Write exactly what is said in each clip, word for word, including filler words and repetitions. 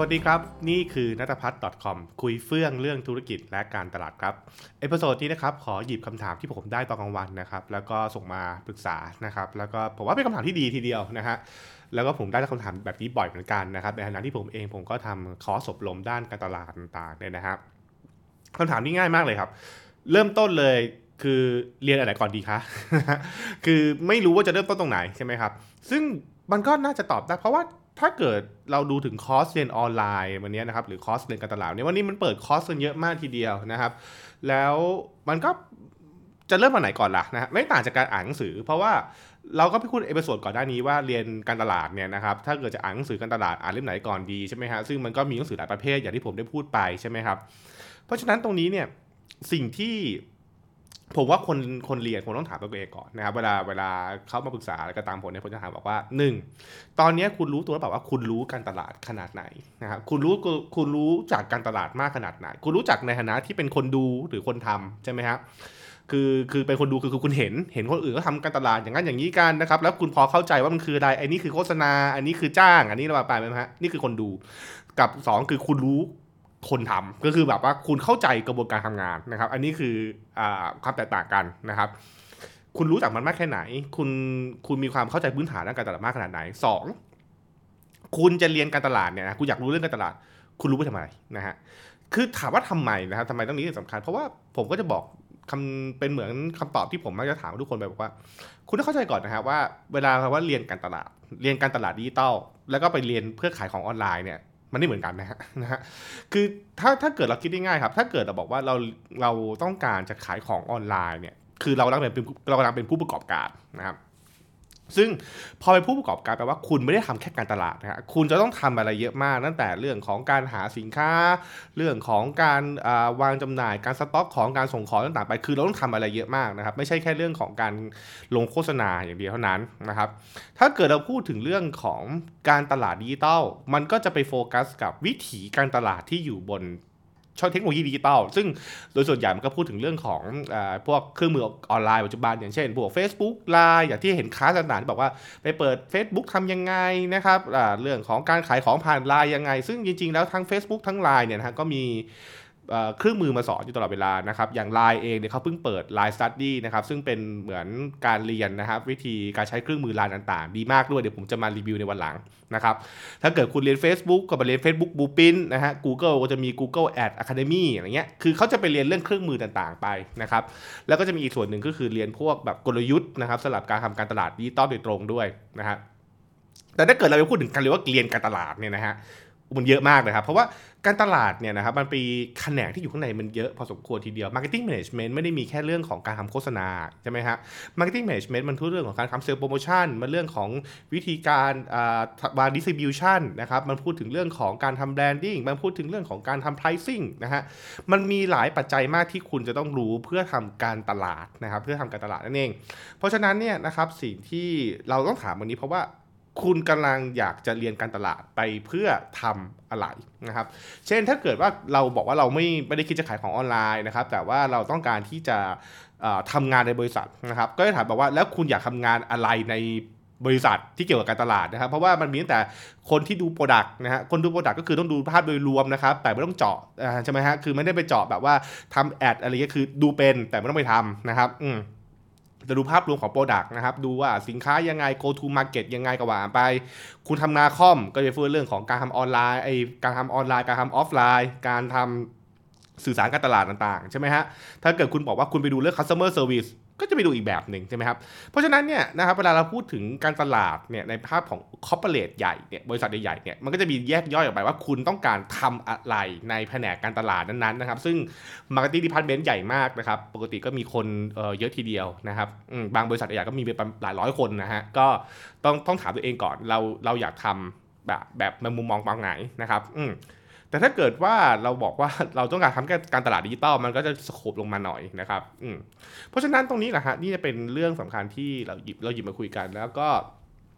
วัสดีครับนี่คือนัทพัฒน์ .com คุยเฟื่องเรื่องธุรกิจและการตลาดครับเอพิโซดนี้นะครับขอหยิบคำถามที่ผมได้ตอนกลางวันนะครับแล้วก็ส่งมาปรึกษานะครับแล้วก็ผมว่าเป็นคำถามที่ดีทีเดียวนะฮะแล้วก็ผมได้คำถามแบบนี้บ่อยเหมือนกันนะครับในฐานะที่ผมเองผมก็ทำคอร์สอบรมด้านการตลาดต่างๆเนี่ยนะครับคำถามนี้ง่ายมากเลยครับเริ่มต้นเลยคือเรียนอะไรก่อนดีคะ คือไม่รู้ว่าจะเริ่มต้นตรงไหนใช่ไหมครับซึ่งมันก็น่าจะตอบได้เพราะว่าถ้าเกิดเราดูถึงคอร์สเรียนออนไลน์วันนี้นะครับหรือคอร์สเรียนการตลาดเนี่ยวันนี้มันเปิดคอร์สกันเยอะมากทีเดียวนะครับแล้วมันก็จะเริ่มมาไหนก่อนล่ะนะไม่ต่างจากการอ่านหนังสือเพราะว่าเราก็ไปพูดเอพิโซดก่อนหน้านี้ว่าเรียนการตลาดเนี่ยนะครับถ้าเกิดจะอ่านหนังสือการตลาดอ่านเล่มไหนก่อนดีใช่ไหมฮะซึ่งมันก็มีหนังสือหลายประเภทอย่างที่ผมได้พูดไปใช่ไหมครับเพราะฉะนั้นตรงนี้เนี่ยสิ่งที่ผมว่าคนคนเรียนคงต้องถามตัวเองก่อนนะครับเวลาเวลาเขามาปรึกษาอะไรก็ตามผมเนี่ยผมจะถามบอกว่าหนึ่งตอนนี้คุณรู้ตัวหรือเปล่าว่าคุณรู้การตลาดขนาดไหนนะครับคุณรู้คุณรู้จากการตลาดมากขนาดไหนคุณรู้จักในฐานะที่เป็นคนดูหรือคนทำใช่ไหมครับคือคือเป็นคนดูคือคือคุณเห็นเห็นคนอื่นก็ทำการตลาดอย่างนั้นอย่างนี้กันนะครับแล้วคุณพอเข้าใจว่ามันคืออะไรไอ้นี่คือโฆษณาอันนี้คือจ้างอันนี้เราไปไหมฮะนี่คือคนดูกับสองคือคุณรู้คนทำก็คือแบบว่าคุณเข้าใจกระบวนการทำงานนะครับอันนี้คืออ่าความแตกต่างกันนะครับคุณรู้จักมันมากแค่ไหนคุณคุณมีความเข้าใจพื้นฐานด้านการตลาดมากขนาดไหนสองคุณจะเรียนการตลาดเนี่ยนะคุณอยากรู้เรื่องการตลาดคุณรู้ไปทำไมนะฮะคือถามว่าทำไมนะครับทำไมต้องนี้สำคัญเพราะว่าผมก็จะบอกคำเป็นเหมือนคำตอบที่ผมมักจะถามทุกคนไปบอกว่าคุณต้องเข้าใจก่อนนะครับว่าเวลาว่าเรียนการตลาดเรียนการตลาดดิจิตอลแล้วก็ไปเรียนเพื่อขายของออนไลน์เนี่ยมันไม่เหมือนกันนะฮะนะฮะคือถ้าถ้าเกิดเราคิดได้ง่ายครับถ้าเกิดเราบอกว่าเราเราต้องการจะขายของออนไลน์เนี่ยคือเรากำลังเป็นเรากำลังเป็นผู้ประกอบการนะครับซึ่งพอเป็นผู้ประกอบการแปลว่าคุณไม่ได้ทำแค่การตลาดนะฮะคุณจะต้องทำอะไรเยอะมากตั้งแต่เรื่องของการหาสินค้าเรื่องของการอ่าวางจำหน่ายการสต็อกของการส่งของต่างๆไปคือเราต้องทำอะไรเยอะมากนะครับไม่ใช่แค่เรื่องของการลงโฆษณาอย่างเดียวเท่านั้นนะครับถ้าเกิดเราพูดถึงเรื่องของการตลาดดิจิทัลมันก็จะไปโฟกัสกับวิถีการตลาดที่อยู่บนช่องเทคโนโลยีดิจิตอลซึ่งโดยส่วนใหญ่มันก็พูดถึงเรื่องของเอ่อพวกเครื่องมือออนไลน์ปัจจุบันอย่างเช่นพวก Facebook ไลน์ อย่างที่เห็นคลาสต่างๆที่บอกว่าไปเปิด Facebook ทำยังไงนะครับอ่าเรื่องของการขายของผ่าน ไลน์ ยังไงซึ่งจริงๆแล้วทั้ง Facebook ทั้ง ไลน์ เนี่ยนะฮะก็มีเอ่อเครื่องมือมาสอนอยู่ตลอดเวลานะครับอย่าง ไลน์ เองเนี่ยเขาเพิ่งเปิด ไลน์ Study นะครับซึ่งเป็นเหมือนการเรียนนะครับวิธีการใช้เครื่องมือ ไลน์ ต่างๆดีมากด้วยเดี๋ยวผมจะมารีวิวในวันหลังนะครับถ้าเกิดคุณเรียน Facebook ก็ไปเรียน Facebook Blueprint นะฮะ Google ก็จะมี Google Ads Academy อะไรเงี้ยคือเขาจะไปเรียนเรื่องเครื่องมือต่างๆไปนะครับแล้วก็จะมีอีกส่วนหนึ่งก็คือเรียนพวกแบบกลยุทธ์นะครับสำหรับการทำการตลาดดิจิตอลโดยตรงด้วยนะฮะแต่ถ้าเกิดเราไปพูดถึงการเรียกว่าเรียนการตลาดเนี่ยนะฮะมันเยอะมากนะครับเพราะว่าการตลาดเนี่ยนะครับมันมีแขนงที่อยู่ข้างในมันเยอะพอสมควรทีเดียว Marketing Management ไม่ได้มีแค่เรื่องของการทำโฆษณาใช่ไหมฮะ Marketing Management มันทุกเรื่องของการทำ Sales Promotion มันเรื่องของวิธีการอ่าวาง Distribution นะครับมันพูดถึงเรื่องของการทำ Branding มันพูดถึงเรื่องของการทำ Pricing นะฮะมันมีหลายปัจจัยมากที่คุณจะต้องรู้เพื่อทำการตลาดนะครับเพื่อทำการตลาดนั่นเองเพราะฉะนั้นเนี่ยนะครับสิ่งที่เราต้องถามวันนี้เพราะว่าคุณกำลังอยากจะเรียนการตลาดไปเพื่อทำอะไรนะครับเช่นถ้าเกิดว่าเราบอกว่าเราไม่ไม่ได้คิดจะขายของออนไลน์นะครับแต่ว่าเราต้องการที่จะทำงานในบริษัทนะครับก็จะถามบอกว่าแล้วคุณอยากทำงานอะไรในบริษัทที่เกี่ยวกับการตลาดนะครับเพราะว่ามันมีตั้งแต่คนที่ดูโปรดักต์นะฮะคนดูโปรดักต์ก็คือต้องดูภาพโดยรวมนะครับแต่ไม่ต้องเจาะใช่ไหมฮะคือไม่ได้ไปเจาะแบบว่าทำแอดอะไรเงี้ยคือดูเป็นแต่ไม่ต้องไปทำนะครับอืมจะดูภาพรวมของ Product นะครับดูว่าสินค้ายังไง go to market ยังไงก็ว่าไปคุณทำนาคอมก็จะพูดเรื่องของการทำออนไลน์ไอการทำออนไลน์การทำออฟไลน์การทำสื่อสารการตลาดต่างๆใช่ไหมฮะถ้าเกิดคุณบอกว่าคุณไปดูเรื่อง customer service ก็จะไปดูอีกแบบหนึ่งใช่ไหมครับเพราะฉะนั้นเนี่ยนะครับเวลาเราพูดถึงการตลาดเนี่ยในภาพของ corporate ใหญ่เนี่ยบริษัทใหญ่ๆเนี่ยมันก็จะมีแยกย่อยออกไปว่าคุณต้องการทำอะไรในแผนกการตลาดนั้นๆนะครับซึ่ง marketing department ใหญ่มากนะครับปกติก็มีคนเอ่อเยอะทีเดียวนะครับบางบริษัทใหญ่ก็มีเป็นหลายร้อยคนนะฮะก็ต้องต้องถามตัวเองก่อนเราเราอยากทำแบบแบบในมุมมองบางไหนนะครับอืมแต่ถ้าเกิดว่าเราบอกว่าเราต้องการทำการตลาดดิจิตอลมันก็จะสโคปลงมาหน่อยนะครับอืมเพราะฉะนั้นตรงนี้แหละฮะนี่จะเป็นเรื่องสำคัญที่เราหยิบเราหยิบมาคุยกันแล้วก็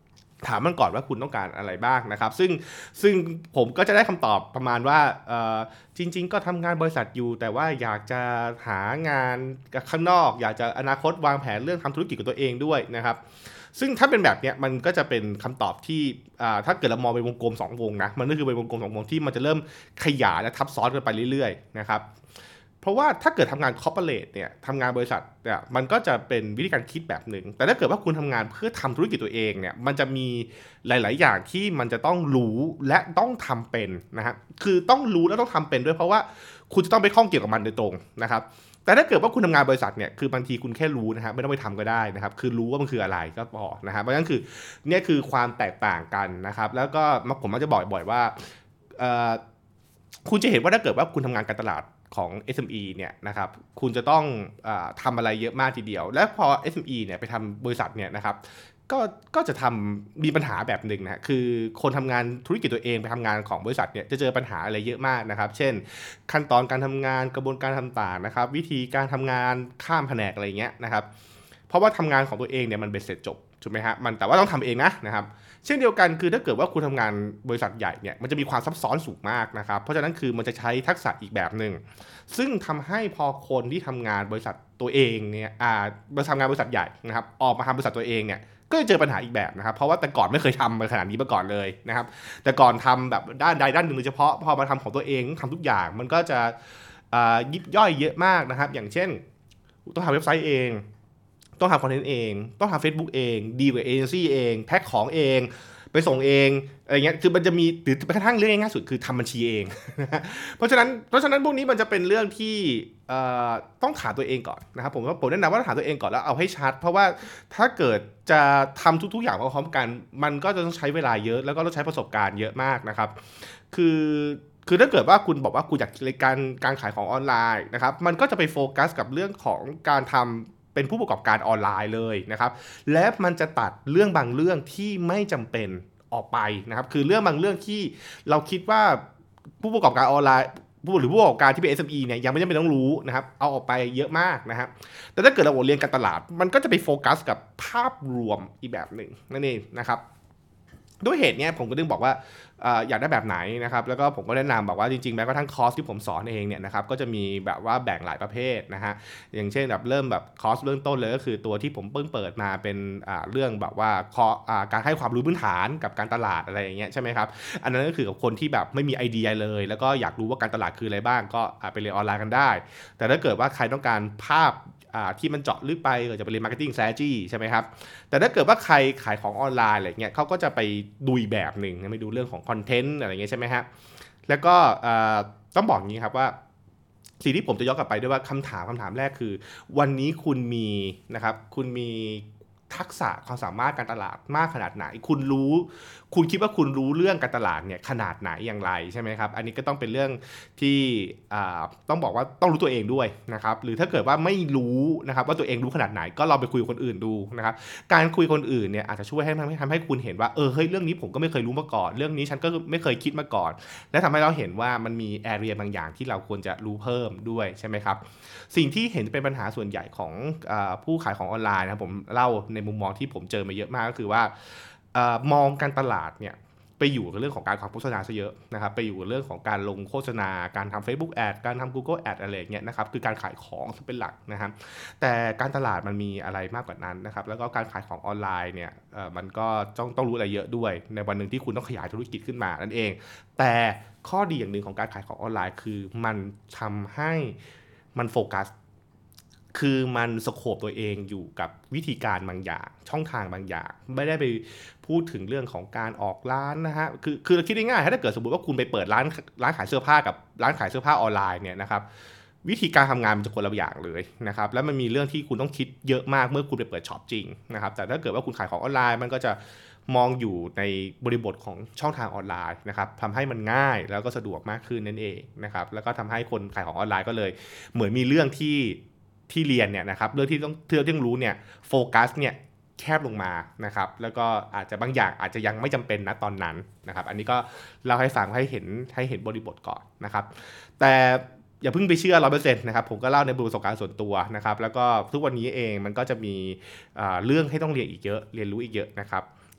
ถามมันก่อนว่าคุณต้องการอะไรบ้างนะครับซึ่งซึ่งผมก็จะได้คำตอบประมาณว่าเอ่อจริงๆก็ทำงานบริษัทอยู่แต่ว่าอยากจะหางานข้างนอกอยากจะอนาคตวางแผนเรื่องทำธุรกิจกับตัวเองด้วยนะครับซึ่งถ้าเป็นแบบเนี้ยมันก็จะเป็นคำตอบที่อ่าถ้าเกิดเรามองเป็นวงกลมสองวงนะมันก็คือเป็นวงกลมสองวงที่มันจะเริ่มขยายและทับซ้อนกันไปเรื่อยๆนะครับเพราะว่าถ้าเกิดทำงานคอร์ปอเรทเนี่ยทำงานบริษัทเนี่ยมันก็จะเป็นวิธีการคิดแบบหนึ่งแต่ถ้าเกิดว่าคุณทำงานเพื่อทำธุรกิจตัวเองเนี่ยมันจะมีหลายๆอย่างที่มันจะต้องรู้และต้องทำเป็นนะฮะคือต้องรู้และต้องทำเป็นด้วยเพราะว่าคุณจะต้องไปข้องเกี่ยวกับมันโดยตรงนะครับแต่ถ้าเกิดว่าคุณทำงานบริษัทเนี่ยคือบางทีคุณแค่รู้นะฮะไม่ต้องไปทำก็ได้นะครับคือรู้ว่ามันคืออะไรก็พอนะฮะเพราะฉะนั้นคือเนี่ยคือความแตกต่างกันนะครับแล้วก็ผมมักจะบอกบ่อยๆว่าเอ่อคุณจะเห็นว่าถ้าเกิดว่าคุณทำงานการตลาดของ เอส เอ็ม อี เนี่ยนะครับคุณจะต้องเอ่อทำอะไรเยอะมากทีเดียวและพอ เอส เอ็ม อี เนี่ยไปทำบริษัทเนี่ยนะครับก็ก็จะทำมีปัญหาแบบหนึ่งนะคือคนทำงานธุรกิจตัวเองไปทำงานของบริษัทเนี่ยจะเจอปัญหาอะไรเยอะมากนะครับเช่นขั้นตอนการทำงานกระบวนการต่างๆนะครับวิธีการทำงานข้ามแผนกอะไรเงี้ยนะครับเพราะว่าทำงานของตัวเองเนี่ยมันเป็นเสร็จจบถูกไหมฮะมันแต่ว่าต้องทำเองนะนะครับเช่นเดียวกันคือถ้าเกิดว่าคุณทำงานบริษัทใหญ่เนี่ยมันจะมีความซับซ้อนสูงมากนะครับเพราะฉะนั้นคือมันจะใช้ทักษะอีกแบบหนึ่งซึ่งทำให้พอคนที่ทำงานบริษัทตัวเองเนี่ยอ่าทำงานบริษัทใหญ่นะครับออกมาทำบริษัทตัวเองเนี่ยก็จะเจอปัญหาอีกแบบนะครับเพราะว่าแต่ก่อนไม่เคยทำมาขนาดนี้มาก่อนเลยนะครับแต่ก่อนทำแบบด้านใดด้านหนึ่งโดยเฉพาะพอมาทำของตัวเองทำทุกอย่างมันก็จะยิบย่อยเยอะมากนะครับอย่างเช่นต้องทำเว็บไซต์เองต้องทำคอนเทนต์เองต้องทำ Facebook เองดีลกับเอเจนซี่เองแพ็คของเองไปส่งเองอะไรเงี้ยคือมันจะมีหรือแม้กระทั่งเรื่องง่ายๆสุดคือทำบัญชีเองเพราะฉะนั้นเพราะฉะนั้นพวกนี้มันจะเป็นเรื่องที่ต้องถามตัวเองก่อนนะครับผมว่าผมแนะนำว่าถามตัวเองก่อนแล้วเอาให้ชัดเพราะว่าถ้าเกิดจะทำทุกๆอย่างพร้อมๆกันมันก็จะต้องใช้เวลาเยอะแล้วก็ต้องใช้ประสบการณ์เยอะมากนะครับคือคือถ้าเกิดว่าคุณบอกว่าคุณอยากการการขายของออนไลน์นะครับมันก็จะไปโฟกัสกับเรื่องของการทำเป็นผู้ประกอบการออนไลน์เลยนะครับและมันจะตัดเรื่องบางเรื่องที่ไม่จำเป็นออกไปนะครับคือเรื่องบางเรื่องที่เราคิดว่าผู้ประกอบการออนไลน์ผู้หรือผู้ประกอบการที่เป็น เอส เอ็ม อี เนี่ยยังไม่จำเป็นต้องรู้นะครับเอาออกไปเยอะมากนะครับแต่ถ้าเกิดเราเรียนการตลาดมันก็จะไปโฟกัสกับภาพรวมอีกแบบหนึ่งนั่นเองนะครับด้วยเหตุนี้ผมก็ดึงบอกว่าอยากได้แบบไหนนะครับแล้วก็ผมก็แนะนำบอกว่าจริงๆแม้กระทั่งคอร์สที่ผมสอนเองเนี่ยนะครับก็จะมีแบบว่าแบ่งหลายประเภทนะฮะอย่างเช่นแบบเริ่มแบบคอร์สเริ่มต้นเลยก็คือตัวที่ผมเพิ่งเปิดมาเป็นเรื่องแบบว่าการให้ความรู้พื้นฐานกับการตลาดอะไรอย่างเงี้ยใช่ไหมครับอันนั้นก็คือกับคนที่แบบไม่มีไอเดียเลยแล้วก็อยากรู้ว่าการตลาดคืออะไรบ้างก็ไปเรียนออนไลน์กันได้แต่ถ้าเกิดว่าใครต้องการภาพที่มันเจาะลึกไปก็จะไปเรียน Marketing Strategy ใช่ไหมครับแต่ถ้าเกิดว่าใครขายของออนไลน์อะไรเงี้ยเขาก็จะไปดูแบบหนึ่งไปดูเรื่องของคอนเทนต์อะไรเงี้ยใช่ไหมฮะแล้วก็ต้องบอกอย่างนี้ครับว่าสิ่งที่ผมจะย้อนกลับไปด้วยว่าคำถามคำถามแรกคือวันนี้คุณมีนะครับคุณมีทักษะความสามารถการตลาดมากขนาดไหนคุณรู้คุณคิดว่าคุณรู้เรื่องการตลาดเนี่ยขนาดไหนอย่างไรใช่ไหมครับอันนี้ก็ต้องเป็นเรื่องที่ต้องบอกว่าต้องรู้ตัวเองด้วยนะครับหรือถ้าเกิดว่าไม่รู้นะครับว่าตัวเองรู้ขนาดไหนก็ลองไปคุยกับคนอื่นดูนะครับการคุยคนอื่นเนี่ยอาจจะช่วยให้ทำให้คุณเห็นว่าเออเฮ้ยเรื่องนี้ผมก็ไม่เคยรู้มาก่อนเรื่องนี้ฉันก็ไม่เคยคิดมาก่อนและทำให้เราเห็นว่ามันมีแอเรียบางอย่างที่เราควรจะรู้เพิ่มด้วยใช่ไหมครับสิ่งที่เห็นเป็นปัญหาส่วนใหญ่ของผู้ขายของออนไลน์นะผมเล่าในมุมมองที่ผมเจอมาเยอะมากก็คือว่ามองการตลาดเนี่ยไปอยู่กับเรื่องของการโฆษณาซะเยอะนะครับไปอยู่กับเรื่องของการลงโฆษณาการทำ Facebook Ad การทำ Google Ad อะไรเงี้ยนะครับคือการขายของเป็นหลักนะครับแต่การตลาดมันมีอะไรมากกว่านั้นนะครับแล้วก็การขายของออนไลน์เนี่ยมันก็ต้องต้องรู้อะไรเยอะด้วยในวันหนึ่งที่คุณต้องขยายธุรกิจขึ้นมานั่นเองแต่ข้อดีอย่างหนึ่งของการขายของออนไลน์คือมันทำให้มันโฟกัสคือมันสโคปตัวเองอยู่กับวิธีการบางอย่างช่องทางบางอย่างไม่ได้ไปพูดถึงเรื่องของการออกร้านนะฮะคือคือเราคิดง่ายๆถ้าเกิดสมมติว่าคุณไปเปิดร้านร้านขายเสื้อผ้ากับร้านขายเสื้อผ้าออนไลน์เนี่ยนะครับวิธีการทำงานมันจะคนละอย่างเลยนะครับแล้วมันมีเรื่องที่คุณต้องคิดเยอะมากเมื่อคุณไปเปิดช็อปจริงนะครับแต่ถ้าเกิดว่าคุณขายของออนไลน์มันก็จะมองอยู่ในบริบทของช่องทางออนไลน์นะครับทำให้มันง่ายแล้วก็สะดวกมากขึ้นนั่นเองนะครับแล้วก็ทำให้คนขายของออนไลน์ก็เลยเหมือนมีเรื่องที่ที่เรียนเนี่ยนะครับเรื่องที่ต้องที่เราต้องรู้เนี่ยโฟกัสเนี่ยแคบลงมานะครับแล้วก็อาจจะบางอย่างอาจจะยังไม่จำเป็นนะตอนนั้นนะครับอันนี้ก็เล่าให้ฟังให้เห็นให้เห็นบริบทก่อนนะครับแต่อย่าเพิ่งไปเชื่อ ร้อยเปอร์เซ็นต์ นะครับผมก็เล่าในประสบการณ์ส่วนตัวนะครับแล้วก็ทุกวันนี้เองมันก็จะมีเรื่องให้ต้องเรียนอีกเยอะเรียนรู้อีกเยอะนะครับ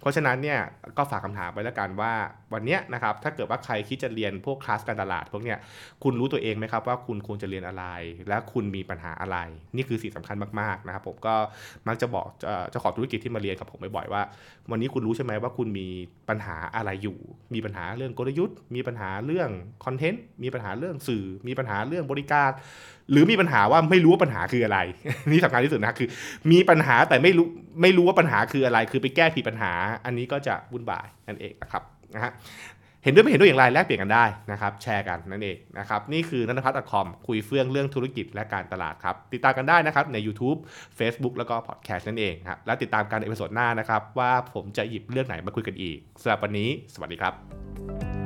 เพราะฉะนั้นเนี่ยก็ฝากคำถามไปแล้วกันว่าวันเนี้ยนะครับถ้าเกิดว่าใครคิดจะเรียนพวกคลาสการตลาดพวกเนี้ยคุณรู้ตัวเองไหมครับว่าคุณควรจะเรียนอะไรและคุณมีปัญหาอะไรนี่คือสิ่งสำคัญมากๆนะครับผมก็มักจะบอกเอ่อเจ้าของธุรกิจที่มาเรียนกับผมบ่อยๆว่าวันนี้คุณรู้ใช่ไหมว่าคุณมีปัญหาอะไรอยู่มีปัญหาเรื่องกลยุทธ์มีปัญหาเรื่องคอนเทนต์มีปัญหาเรื่องสื่อมีปัญหาเรื่องบริการหรือมีปัญหาว่าไม่รู้ว่าปัญหาคืออะไร นี่สำคัญที่สุดนะคือมีปัญหาแต่ไม่รู้ไม่รู้ว่าปัญหาคืออะไรคือไปแก้ผิดปัญหาอันนี้ก็จะวุ่นวายนั่นเองนะครับนะฮะเห็นด้วยไม่เห็นด้วยอย่างไรแลกเปลี่ยนกันได้นะครับแชร์กันนั่นเองนะครับนี่คือนันทพัฒน์ .com คุยเฟื่องเรื่องธุรกิจและการตลาดครับติดตามกันได้นะครับใน YouTube Facebook แล้วก็พอดแคสต์นั่นเองครับและติดตามกันในเอพิโซดหน้านะครับว่าผมจะหยิบเรื่องไหนมาคุยกันอีกสำหรับวันนี้สวัสดีครับ